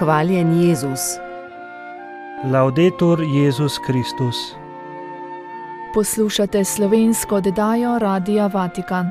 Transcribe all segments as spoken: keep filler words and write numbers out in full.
Hvaljen Jezus. Laudetur Jezus Kristus. Poslušate slovensko oddajo Radia Vatikan.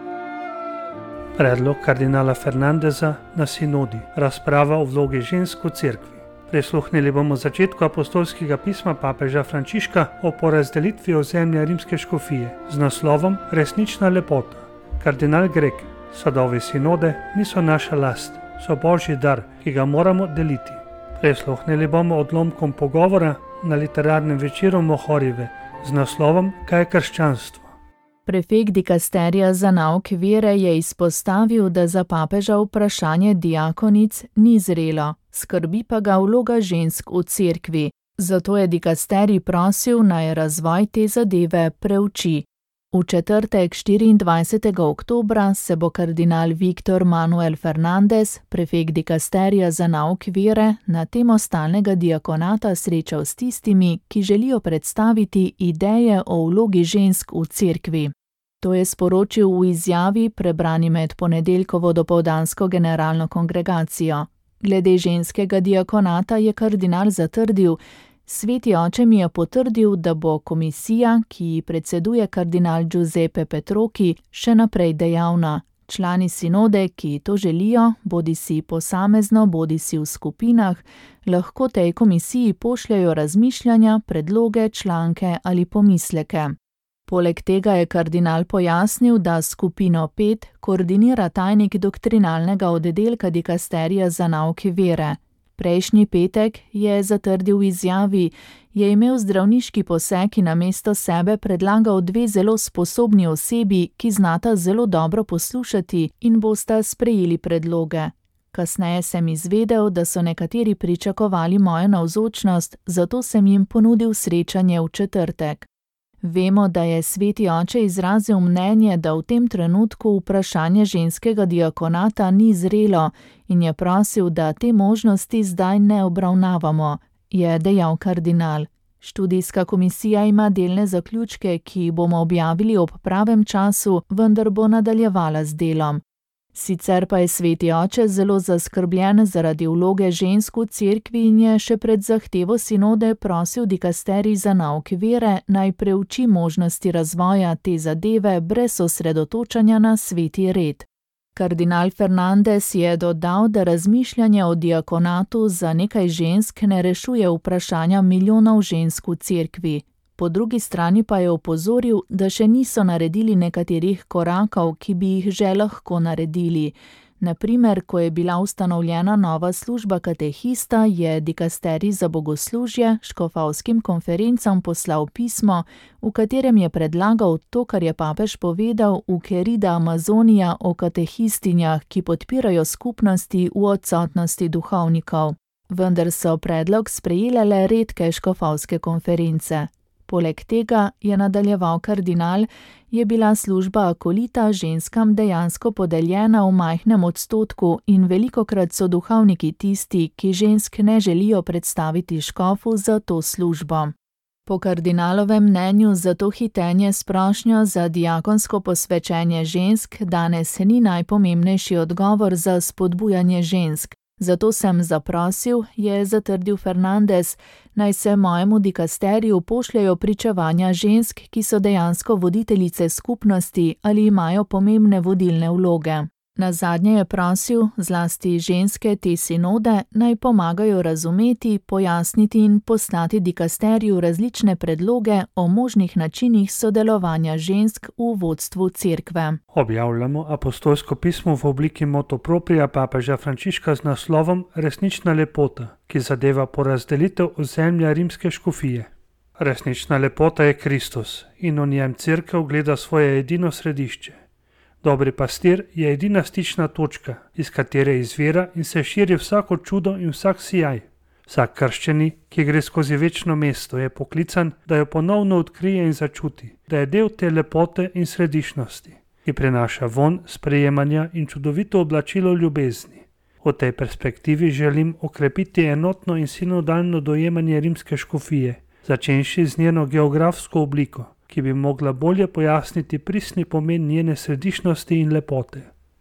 Predlog kardinala Fernandeza na sinodi. Razprava o vlogi žensk v cerkvi. Prisluhnili bomo začetku apostolskega pisma papeža Frančiška o porazdelitvi ozemlja rimske škofije z naslovom Resnična lepota. Kardinal Grek: sadovi sinode niso naša last, so božji dar, ki ga moramo deliti. Prisluhnili bomo odlomkom pogovora na literarnem večeru Mohorive z naslovom Kaj je krščanstvo? Prefekt dikasterija za nauk vere je izpostavil, da za papeža vprašanje diakonic ni zrelo, skrbi pa ga vloga žensk v cerkvi. Zato je dikasterij prosil, naj razvoj te zadeve preuči. V četrtek štiriindvajsetega oktobra se bo kardinal Viktor Manuel Fernandez, prefekt dikasterija za nauk vere, na temo stalnega diakonata srečal s tistimi, ki želijo predstaviti ideje o vlogi žensk v cerkvi. To je sporočil v izjavi, prebrani med ponedeljkovo dopoldansko generalno kongregacijo. Glede ženskega diakonata je kardinal zatrdil: Sveti oče mi je potrdil, da bo komisija, ki ji predseduje kardinal Giuseppe Petrocchi, še naprej dejavna. Člani sinode, ki to želijo, bodisi posamezno, bodisi v skupinah, lahko tej komisiji pošljajo razmišljanja, predloge, članke ali pomisleke. Poleg tega je kardinal pojasnil, da skupino pet koordinira tajnik doktrinalnega oddelka dikasterija za nauke vere. Prejšnji petek, je zatrdil v izjavi, je imel zdravniški poseg in namesto sebe predlagal dve zelo sposobni osebi, ki znata zelo dobro poslušati in bosta sprejeli predloge. Kasneje sem izvedel, da so nekateri pričakovali mojo navzočnost, zato sem jim ponudil srečanje v četrtek. Vemo, da je sveti oče izrazil mnenje, da v tem trenutku vprašanje ženskega diakonata ni zrelo in je prosil, da te možnosti zdaj ne obravnavamo, je dejal kardinal. Študijska komisija ima delne zaključke, ki jih bomo objavili ob pravem času, vendar bo nadaljevala z delom. Sicer pa je sveti oče zelo zaskrbljen zaradi vloge žensk v cerkvi in je še pred zahtevo sinode prosil dikasterij za nauk vere, naj preuči možnosti razvoja te zadeve brez osredotočanja na sveti red. Kardinal Fernandez je dodal, da razmišljanje o diakonatu za nekaj žensk ne rešuje vprašanja milijonov žensk v cerkvi. Po drugi strani pa je opozoril, da še niso naredili nekaterih korakov, ki bi jih že lahko naredili. Naprimer, ko je bila ustanovljena nova služba katehista, je dikasterij za bogoslužje škofovskim konferencam poslal pismo, v katerem je predlagal to, kar je papež povedal v Querida Amazonija o katehistinjah, ki podpirajo skupnosti v odsotnosti duhovnikov. Vendar so predlog sprejele le redke škofovske konference. Poleg tega, je nadaljeval kardinal, je bila služba akolita ženskam dejansko podeljena v majhnem odstotku in velikokrat so duhovniki tisti, ki žensk ne želijo predstaviti škofu za to službo. Po kardinalovem mnenju zato hitenje s prošnjo za diakonsko posvečenje žensk danes ni najpomembnejši odgovor za spodbujanje žensk. Zato sem zaprosil, je zatrdil Fernandez, naj se mojemu dikasteriju pošljajo pričevanja žensk, ki so dejansko voditeljice skupnosti ali imajo pomembne vodilne vloge. Nazadnje je prosil, zlasti ženske te sinode, naj pomagajo razumeti, pojasniti in poslati dikasteriju različne predloge o možnih načinih sodelovanja žensk v vodstvu cerkve. Objavljamo apostolsko pismo v obliki motu propria papeža Frančiška z naslovom Resnična lepota, ki zadeva porazdelitev ozemlja rimske škofije. Resnična lepota je Kristus in v njem cerkev gleda svoje edino središče. Dobri pastir je edina stična točka, iz katere izvira in se širi vsako čudo in vsak sijaj. Vsak krščeni, ki gre skozi večno mesto, je poklican, da jo ponovno odkrije in začuti, da je del te lepote in središčnosti, ki prinaša von sprejemanja in čudovito oblačilo ljubezni. V tej perspektivi želim okrepiti enotno in sinodalno dojemanje rimske škofije, začenši z njeno geografsko obliko, ki bi mogla bolje pojasniti pristni pomen njene središčnosti in lepote.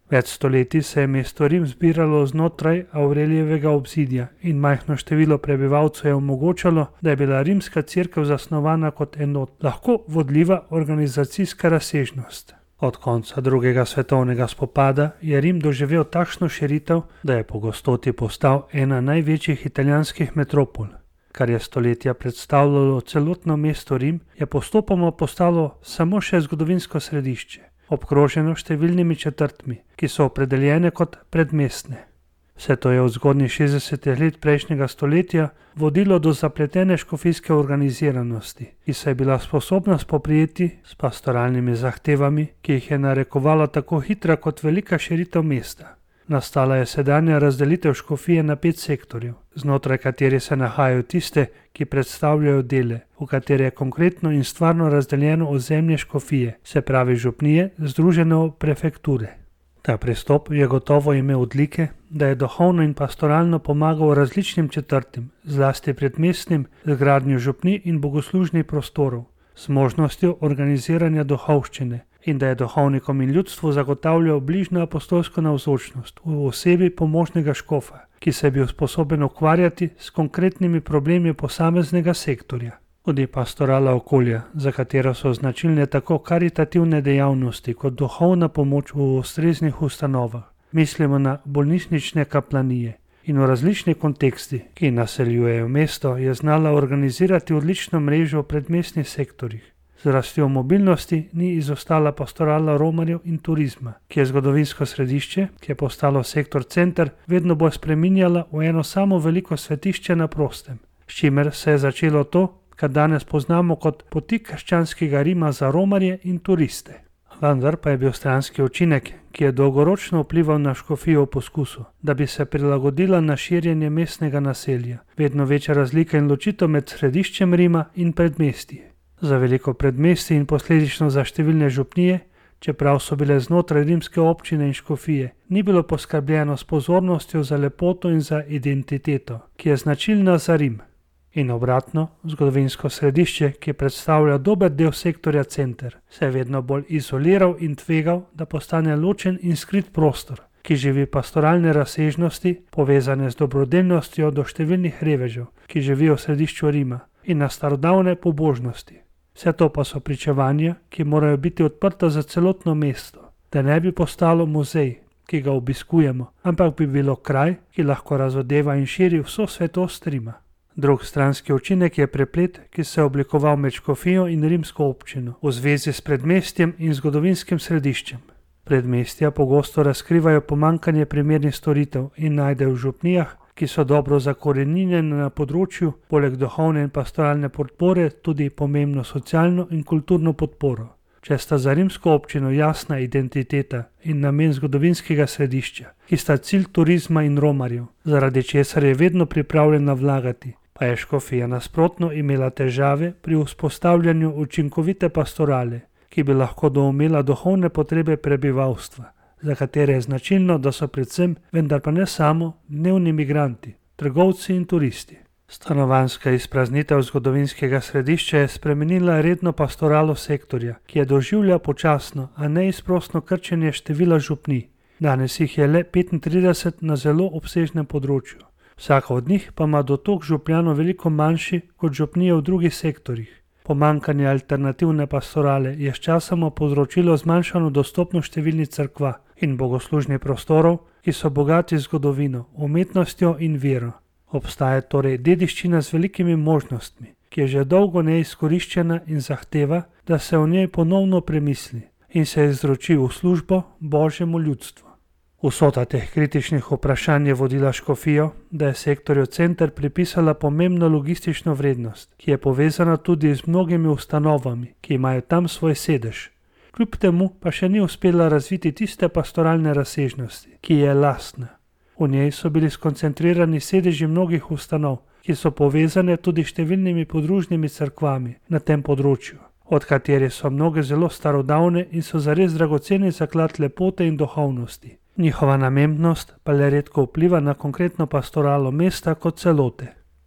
Več stoletij se je mesto Rim zbiralo znotraj Aurelijevega obzidja in majhno število prebivalcev je omogočalo, da je bila rimska cerkev zasnovana kot enot, lahko vodljiva organizacijska razsežnost. Od konca drugega svetovnega spopada je Rim doživel takšno širitev, da je po gostoti postal ena največjih italijanskih metropol. Kar je stoletja predstavljalo celotno mesto Rim, je postopoma postalo samo še zgodovinsko središče, obkroženo številnimi četrtmi, ki so opredeljene kot predmestne. Vse to je od zgodnjih šestdesetih let prejšnjega stoletja vodilo do zapletene škofijske organiziranosti, ki se je bila sposobna spoprijeti s pastoralnimi zahtevami, ki jih je narekovala tako hitra kot velika širitev mesta. Nastala je sedanja razdelitev škofije na pet sektorjev, znotraj katerih se nahajajo tiste, ki predstavljajo dele, v katere je konkretno in stvarno razdeljeno ozemlje škofije, se pravi župnije, združene v prefekture. Ta pristop je gotovo imel odlike, da je duhovno in pastoralno pomagal različnim četrtim, zlasti predmestnim, z gradnjo župnij in bogoslužnih prostorov, s možnostjo organiziranja duhovščine, in da je duhovnikom in ljudstvu zagotavljal bližnjo apostolsko navzočnost v osebi pomožnega škofa, ki se je bil sposoben ukvarjati s konkretnimi problemi posameznega sektorja. Tudi pastorala okolja, za katero so značilne tako karitativne dejavnosti kot duhovna pomoč v ustreznih ustanovah, mislimo na bolnišnične kaplanije, in v različnih kontekstih, ki naseljujejo mesto, je znala organizirati odlično mrežo v predmestnih sektorjih. Z rastjo mobilnosti ni izostala pastorala romarjev in turizma, ki je zgodovinsko središče, ki je postalo sektor center, vedno bolj spreminjala v eno samo veliko svetišče na prostem, s čimer se je začelo to, kar danes poznamo kot poti krščanskega Rima za romarje in turiste. Vendar pa je bil stranski učinek, ki je dolgoročno vplival na škofijo v poskusu, da bi se prilagodila na širjenje mestnega naselja, vedno večja razlika in ločitev med središčem Rima in predmestji. Za veliko predmestij in posledično za številne župnije, čeprav so bile znotraj rimske občine in škofije, ni bilo poskrbljeno s pozornostjo za lepoto in za identiteto, ki je značilna za Rim. In obratno, zgodovinsko središče, ki predstavlja dober del sektorja center, se je vedno bolj izoliral in tvegal, da postane ločen in skrit prostor, ki živi pastoralne razsežnosti, povezane z dobrodelnostjo do številnih revežev, ki živijo v središču Rima, in na starodavne pobožnosti. Vse to pa so pričevanja, ki morajo biti odprta za celotno mesto, da ne bi postalo muzej, ki ga obiskujemo, ampak bi bilo kraj, ki lahko razodeva in širi vso svetost Rima. Drug stranski učinek je preplet, ki se je oblikoval med škofijo in rimsko občino v zvezi s predmestjem in zgodovinskim središčem. Predmestja pogosto razkrivajo pomanjkanje primernih storitev in najdejo v župnijah, ki so dobro zakoreninjene na področju, poleg duhovne in pastoralne podpore, tudi pomembno socialno in kulturno podporo. Če sta za rimsko občino jasna identiteta in namen zgodovinskega središča, ki sta cilj turizma in romarjev, zaradi česar je vedno pripravljena vlagati, pa je škofija nasprotno imela težave pri vzpostavljanju učinkovite pastorale, ki bi lahko doumela duhovne potrebe prebivalstva, za katere je značilno, da so predvsem, vendar pa ne samo, dnevni migranti, trgovci in turisti. Stanovanjska izpraznitev zgodovinskega središča je spremenila redno pastoralo sektorja, ki je doživljal počasno, a neizprosno krčenje števila župnij. Danes jih je le petintrideset na zelo obsežnem področju. Vsaka od njih pa ima dotok župljanov veliko manjši kot župnije v drugih sektorjih. Pomanjkanje alternativne pastorale je sčasoma povzročilo zmanjšano dostopnost številnih cerkva in bogoslužnih prostorov, ki so bogati zgodovino, umetnostjo in vero. Obstaja torej dediščina z velikimi možnostmi, ki je že dolgo neizkoriščena in zahteva, da se o njej ponovno premisli in se izroči v službo Božjemu ljudstvu. Vsota teh kritičnih vprašanj je vodila škofijo, da je sektorju center pripisala pomembno logistično vrednost, ki je povezana tudi z mnogimi ustanovami, ki imajo tam svoj sedež. Kljub temu pa še ni uspela razviti tiste pastoralne razsežnosti, ki je lastna. V njej so bili skoncentrirani sedeži mnogih ustanov, ki so povezane tudi s številnimi podružnimi cerkvami na tem področju, od katerih so mnoge zelo starodavne in so zares dragoceni zaklad lepote in duhovnosti. Njihova namembnost pa le redko vpliva na konkretno pastoralo mesta kot celote.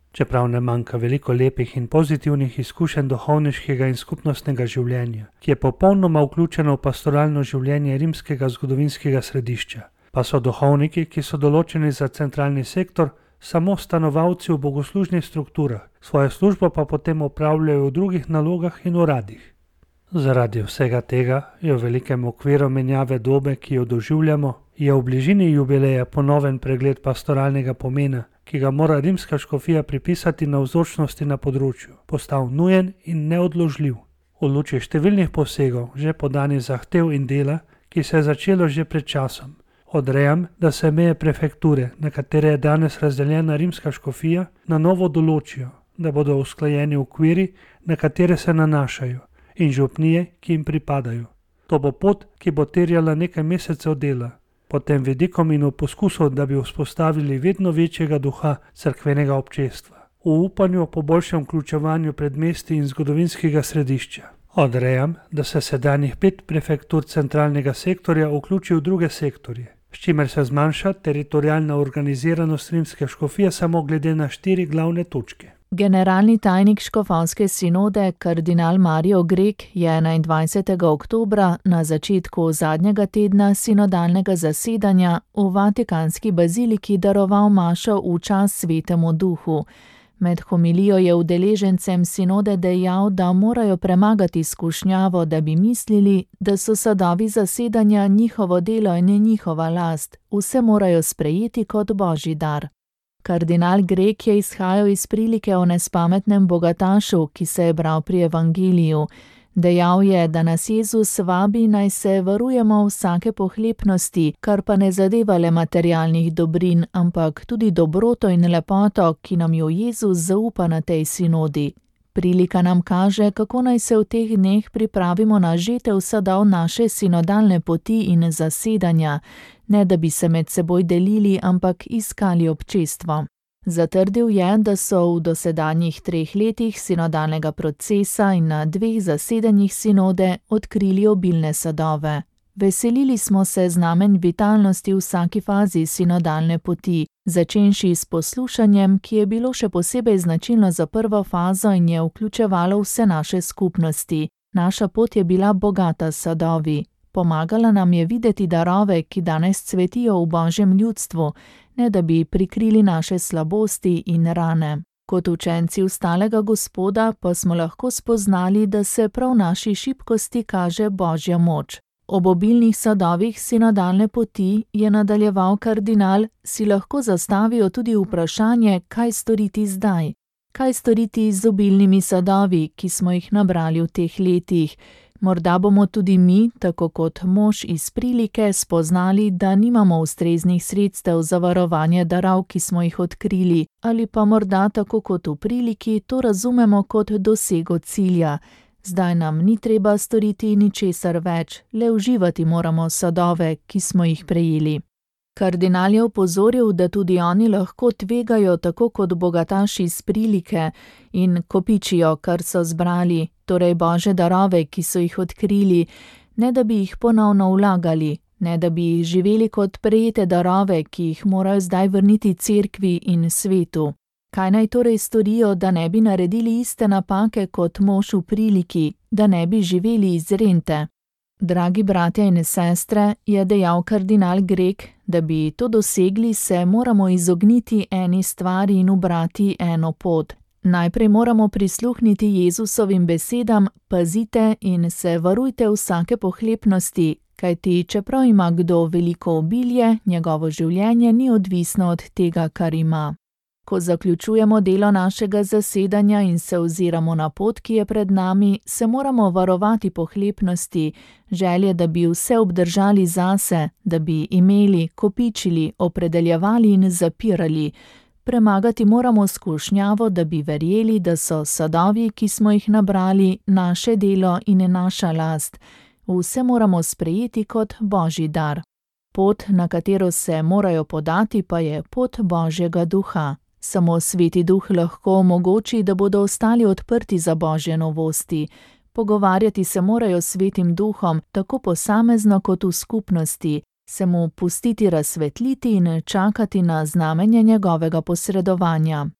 Čeprav ne manjka veliko lepih in pozitivnih izkušenj duhovniškega in skupnostnega življenja, ki je popolnoma vključeno v pastoralno življenje rimskega zgodovinskega središča, pa so duhovniki, ki so določeni za centralni sektor, samo stanovalci v bogoslužnih strukturah, svojo službo pa potem opravljajo v drugih nalogah in uradih. Zaradi vsega tega je v velikem okviru menjave dobe, ki jo doživljamo, je v bližini jubileja ponoven pregled pastoralnega pomena, ki ga mora rimska škofija pripisati navzočnosti na področju, postal nujen in neodložljiv. V luči številnih posegov, že podanih zahtev in dela, ki se je začelo že pred časom, odrejam, da se meje prefekture, na katere je danes razdeljena rimska škofija, na novo določijo, da bodo usklajeni okviri, na katere se nanašajo, in župnije, ki jim pripadajo. To bo pot, ki bo terjala nekaj mesecev dela, pod tem vidikom in v poskusu, da bi vzpostavili vedno večjega duha cerkvenega občestva, v upanju po boljšem vključevanju predmestij in zgodovinskega središča. Odrejam, da se sedanjih pet prefektur centralnega sektorja vključi v druge sektorje, s čimer se zmanjša teritorialna organiziranost rimske škofije samo glede na štiri glavne točke. Generalni tajnik škofovske sinode, kardinal Mario Grek, je enaindvajsetega oktobra na začetku zadnjega tedna sinodalnega zasedanja v Vatikanski baziliki daroval mašo v čast Svetemu duhu. Med homilijo je udeležencem sinode dejal, da morajo premagati skušnjavo, da bi mislili, da so sadovi zasedanja njihovo delo in njihova last, vse morajo sprejeti kot božji dar. Kardinal Grek je izhajal iz prilike o nespametnem bogatašu, ki se je bral pri evangeliju. Dejal je, da nas Jezus vabi, naj se varujemo vsake pohlepnosti, kar pa ne zadeva le materialnih dobrin, ampak tudi dobroto in lepoto, ki nam jo Jezus zaupa na tej sinodi. Prilika nam kaže, kako naj se v teh dneh pripravimo na žetev sadov naše sinodalne poti in zasedanja, ne da bi se med seboj delili, ampak iskali občestvo. Zatrdil je, da so v dosedanjih treh letih sinodalnega procesa in na dveh zasedanjih sinode odkrili obilne sadove. Veselili smo se znamenj vitalnosti v vsaki fazi sinodalne poti, začenši s poslušanjem, ki je bilo še posebej značilno za prvo fazo in je vključevalo vse naše skupnosti. Naša pot je bila bogata s sadovi. Pomagala nam je videti darove, ki danes cvetijo v Božjem ljudstvu, ne da bi prikrili naše slabosti in rane. Kot učenci ustalega Gospoda pa smo lahko spoznali, da se prav v naši šibkosti kaže Božja moč. Ob obilnih sadovih sinodalne poti, je nadaljeval kardinal, si lahko zastavijo tudi vprašanje, kaj storiti zdaj. Kaj storiti z obilnimi sadovi, ki smo jih nabrali v teh letih? Morda bomo tudi mi, tako kot mož iz prilike, spoznali, da nimamo ustreznih sredstev za varovanje darov, ki smo jih odkrili, ali pa morda tako kot v priliki to razumemo kot dosego cilja. Zdaj nam ni treba storiti ničesar več, le uživati moramo sadove, ki smo jih prejeli. Kardinal je opozoril, da tudi oni lahko tvegajo tako kot bogataši iz prilike in kopičijo, kar so zbrali, torej Božje darove, ki so jih odkrili, ne da bi jih ponovno vlagali, ne da bi jih živeli kot prejete darove, ki jih morajo zdaj vrniti cerkvi in svetu. Kaj naj torej storijo, da ne bi naredili iste napake kot mož v priliki, da ne bi živeli iz rente? Dragi bratje in sestre, je dejal kardinal Grek, da bi to dosegli, se moramo izogniti eni stvari in ubrati eno pot. Najprej moramo prisluhniti Jezusovim besedam, pazite in se varujte vsake pohlepnosti, kajti čeprav ima kdo veliko obilje, njegovo življenje ni odvisno od tega, kar ima. Ko zaključujemo delo našega zasedanja in se oziramo na pot, ki je pred nami, se moramo varovati pohlepnosti, želje, da bi vse obdržali zase, da bi imeli, kopičili, opredeljevali in zapirali. Premagati moramo skušnjavo, da bi verjeli, da so sadovi, ki smo jih nabrali, naše delo in naša last. Vse moramo sprejeti kot Božji dar. Pot, na katero se morajo podati, pa je pot Božjega duha. Samo Sveti duh lahko omogoči, da bodo ostali odprti za Božje novosti. Pogovarjati se morajo s Svetim duhom, tako posamezno kot v skupnosti, se mu pustiti razsvetliti in čakati na znamenje njegovega posredovanja.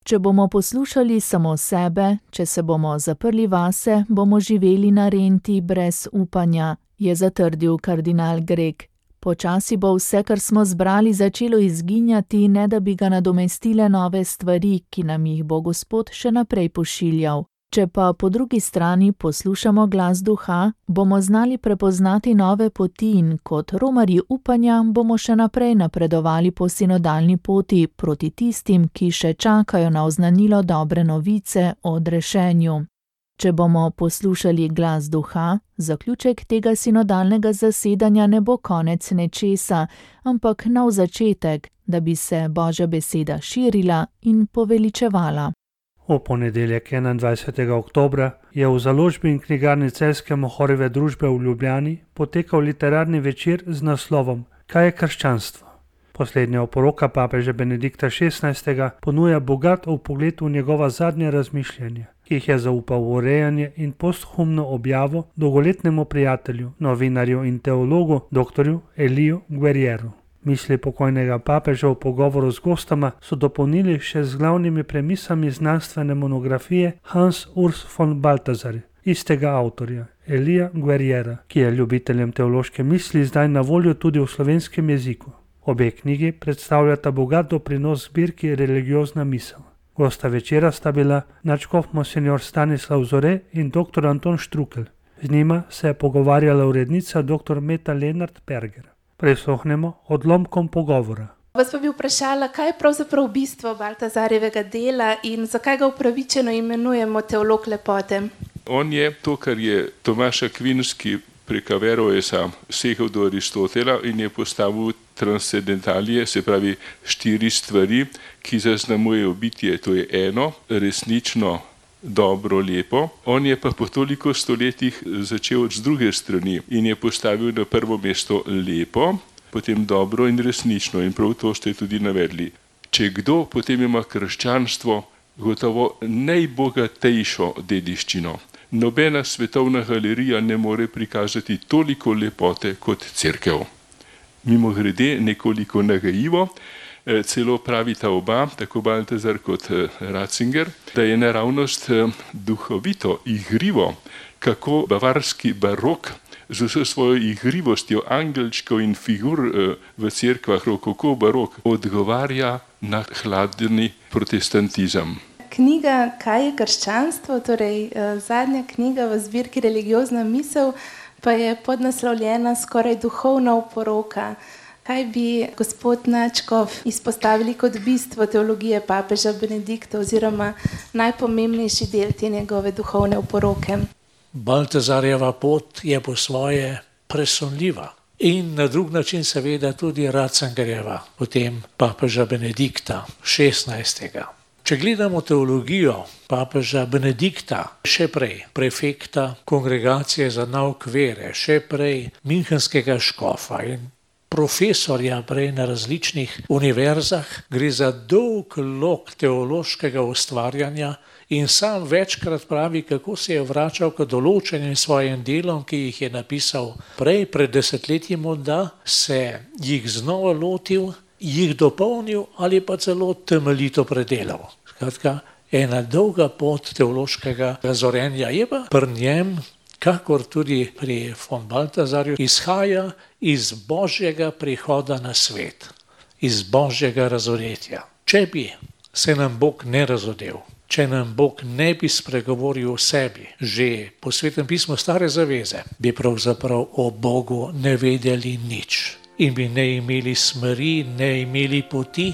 Če bomo poslušali samo sebe, če se bomo zaprli vase, bomo živeli na renti brez upanja, je zatrdil kardinal Greg. Počasi bo vse, kar smo zbrali, začelo izginjati, ne da bi ga nadomestile nove stvari, ki nam jih bo Gospod še naprej pošiljal. Če pa po drugi strani poslušamo glas duha, bomo znali prepoznati nove poti in kot romarji upanja bomo še naprej napredovali po sinodalni poti proti tistim, ki še čakajo na oznanilo dobre novice o odrešenju. Če bomo poslušali glas duha, zaključek tega sinodalnega zasedanja ne bo konec nečesa, ampak nov začetek, da bi se Božja beseda širila in poveličevala. V ponedeljek enaindvajsetega oktobra je v založbi in knjigarni Celjske Mohorjeve družbe v Ljubljani potekal literarni večer z naslovom Kaj je krščanstvo? Poslednja oporoka papeža Benedikta šestnajstega ponuja bogat vpogled v njegova zadnja razmišljanja, ki jih je zaupal v urejanje in posthumno objavo dolgoletnemu prijatelju, novinarju in teologu doktorju Eliju Guerrieru. Misli pokojnega papeža v pogovoru z gostoma so dopolnili še z glavnimi premisami znanstvene monografije Hans Urs von Balthasar, istega avtorja, Elija Guerriera, ki je ljubiteljem teološke misli zdaj na voljo tudi v slovenskem jeziku. Obe knjigi predstavljata bogat doprinos zbirki Religiozna misel. Gosta večera sta bila nadškof monsinjor Stanislav Zore in doktor Anton Štrukelj. Z njima se je pogovarjala urednica doktor Meta Lenart Perger. Prisluhnemo odlomkom pogovora. Vas pa bi vprašala, kaj je pravzaprav bistvo Baltazarjevega dela in zakaj ga upravičeno imenujemo teolog lepote? On je to, kar je Tomaš Akvinski prekaveral, je sam segel do Aristotela in je postavil transcendentalije, se pravi štiri stvari, ki zaznamujejo bitje. To je eno, resnično, dobro, lepo. On je pa po toliko stoletjih začel z druge strani in je postavil na prvo mesto lepo, potem dobro in resnično, in prav to ste tudi navedli. Če kdo, potem ima krščanstvo gotovo najbogatejšo dediščino. Nobena svetovna galerija ne more prikazati toliko lepote kot cerkev. Mimogrede, nekoliko nagajivo, celo pravita oba, tako Baltazar kot Ratzinger, da je naravnost duhovito, igrivo, kako bavarski barok z vso svojo igrivostjo angelčkov in figur v cerkvah rokoko barok odgovarja na hladni protestantizem. Knjiga Kaj je krščanstvo, torej zadnja knjiga v zbirki Religiozna misel, pa je podnaslovljena skoraj duhovna oporoka. Kaj bi gospod nadškof izpostavili kot bistvo teologije papeža Benedikta oziroma najpomembnejši del te njegove duhovne oporoke? Baltazarjeva pot je po svoje presunljiva in na drug način seveda tudi Ratzingerjeva, potem papeža Benedikta šestnajstega. Če gledamo teologijo papeža Benedikta, še prej prefekta Kongregacije za nauk vere, še prej münchenskega škofa in profesorja prej na različnih univerzah, gre za dolg lok teološkega ustvarjanja in sam večkrat pravi, kako se je vračal k določenim svojim delom, ki jih je napisal prej, pred desetletjem morda, se jih znova lotil, jih dopolnil ali pa celo temeljito predelal. Skratka, ena dolga pot teološkega razorenja je pa pri njem, kakor tudi pri von Balthasarju, izhaja iz Božjega prihoda na svet, iz Božjega razoretja. Če bi se nam Bog ne razodel, če nam Bog ne bi spregovoril o sebi, že po Svetem pismu Stare zaveze, bi pravzaprav o Bogu ne vedeli nič. In bi ne imeli smeri, ne imeli poti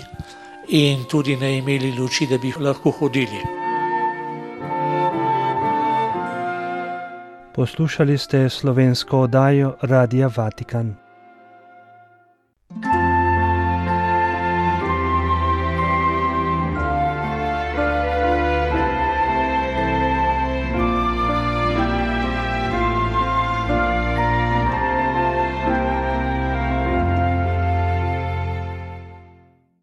in tudi ne imeli luči, da bi lahko hodili. Poslušali ste slovensko oddajo Radia Vatikan.